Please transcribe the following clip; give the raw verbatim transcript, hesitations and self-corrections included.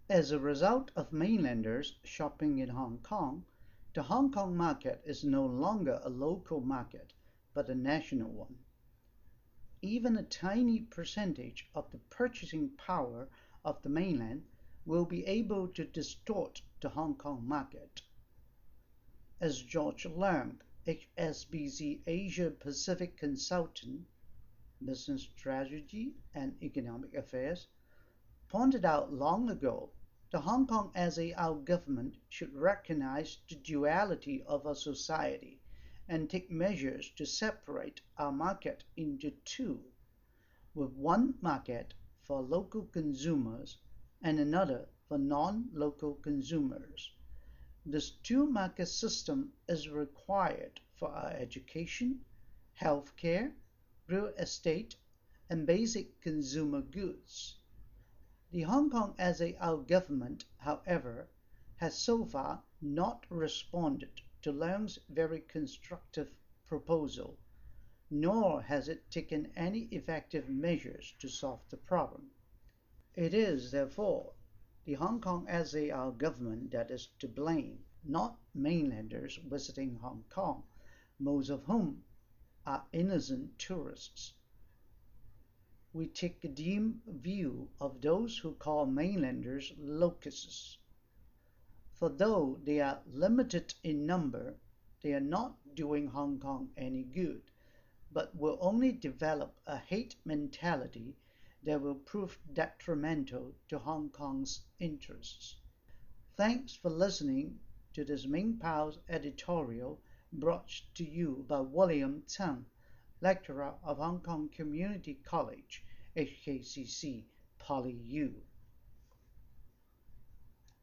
As a result of mainlanders shopping in Hong Kong, the Hong Kong market is no longer a local market, but a national one. Even a tiny percentage of the purchasing power of the mainland will be able to distort the Hong Kong market. As George Leung, H S B C Asia Pacific Consultant, Business Strategy and Economic Affairs, pointed out long ago, the Hong Kong S A R government should recognize the duality of our society and take measures to separate our market into two, with one market for local consumers and another for non-local consumers. This two-market system is required for our education, healthcare, real estate, and basic consumer goods. The Hong Kong S A R government, however, has so far not responded to Leung's very constructive proposal, nor has it taken any effective measures to solve the problem. It is, therefore, the Hong Kong S A R government that is to blame, not mainlanders visiting Hong Kong, most of whom are innocent tourists. We take a dim view of those who call mainlanders locusts. For though they are limited in number, they are not doing Hong Kong any good, but will only develop a hate mentality that will prove detrimental to Hong Kong's interests. Thanks for listening to this Ming Pao's editorial brought to you by William Tsang, lecturer of Hong Kong Community College, H K C C, Poly U.